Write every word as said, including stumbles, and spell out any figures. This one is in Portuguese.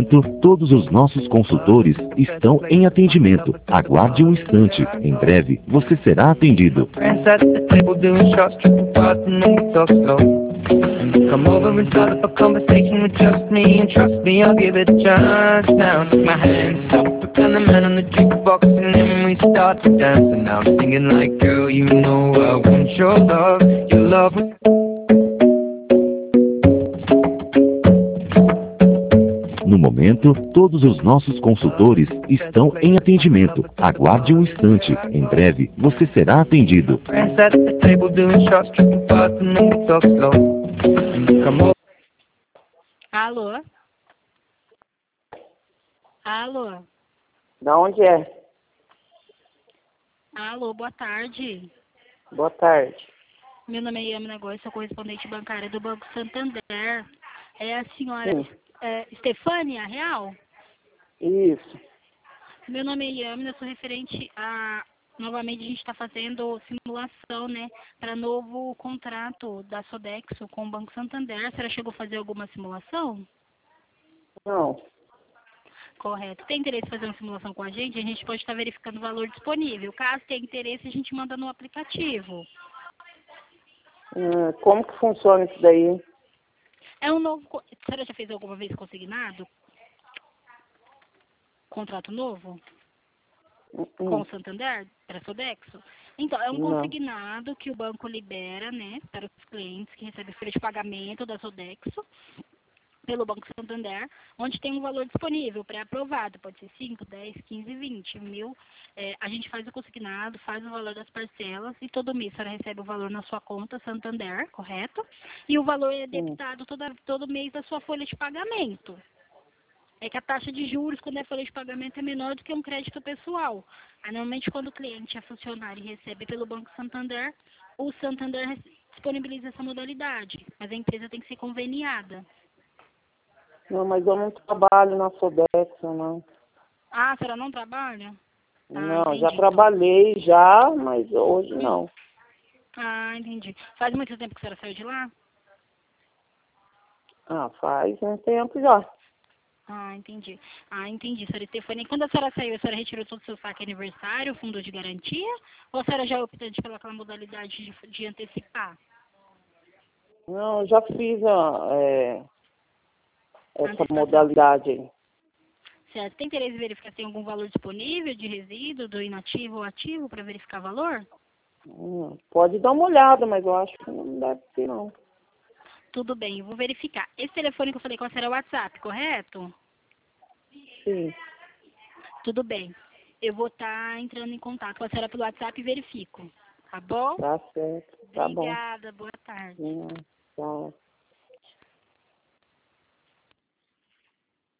momento, todos os nossos consultores estão em atendimento. Aguarde um instante. Em breve, você será atendido. Come over and start up a conversation with just me, and trust me, I'll give it a chance. Now take my hand, stop it, and the man on the jukebox, and then we start to dance. And now I'm singing like, girl, you know I want your love, your love. No momento, todos os nossos consultores estão em atendimento. Aguarde um instante. Em breve, você será atendido. Alô? Alô? Da onde é? Alô, boa tarde. Boa tarde. Meu nome é Yami Negócio, sou correspondente bancária do Banco Santander. É a senhora é, Estefânia Real? Isso. Meu nome é Yami, eu sou referente a... Novamente a gente está fazendo simulação, né, para novo contrato da Sodexo com o Banco Santander. A senhora chegou a fazer alguma simulação? Não. Correto. Tem interesse em fazer uma simulação com a gente? A gente pode estar verificando o valor disponível. Caso tenha interesse, a gente manda no aplicativo. Hum, como que funciona isso daí? É um novo... A senhora já fez alguma vez consignado? Contrato novo? Hum, Com o Santander, para a Sodexo? Então, é um Não. consignado que o banco libera, né, para os clientes que recebem folha de pagamento da Sodexo, pelo Banco Santander, onde tem um valor disponível, pré-aprovado, pode ser cinco, dez, quinze, vinte mil. É, a gente faz o consignado, faz o valor das parcelas e todo mês a senhora recebe o valor na sua conta Santander, correto? E o valor é debitado toda, todo mês da sua folha de pagamento. É que a taxa de juros, quando é folha de pagamento, é menor do que um crédito pessoal. Aí, normalmente, quando o cliente é funcionário e recebe pelo Banco Santander, o Santander disponibiliza essa modalidade, mas a empresa tem que ser conveniada. Não, mas eu não trabalho na Sodexo, não. Ah, a senhora não trabalha? Ah, não, entendi, já trabalhei então. já, mas hoje não. Ah, entendi. Faz muito tempo que a senhora saiu de lá? Ah, faz um tempo já. Ah, entendi. Ah, entendi, senhora Estefânia. E quando a senhora saiu, a senhora retirou todo o seu saque aniversário, fundo de garantia? Ou a senhora já é optante pelaquela modalidade de, de antecipar? Não, eu já fiz a, é, essa Antecipação. modalidade aí. Certo. Tem interesse em verificar se tem algum valor disponível de resíduo, do inativo ou ativo, para verificar valor? Hum, pode dar uma olhada, mas eu acho que não deve ter, não. Tudo bem, eu vou verificar. Esse telefone que eu falei com a senhora é o WhatsApp, correto? Sim. Tudo bem. Eu vou estar entrando em contato com a senhora pelo WhatsApp e verifico. Tá bom? Tá certo. Tá bom. Obrigada, boa tarde. Hum, tchau.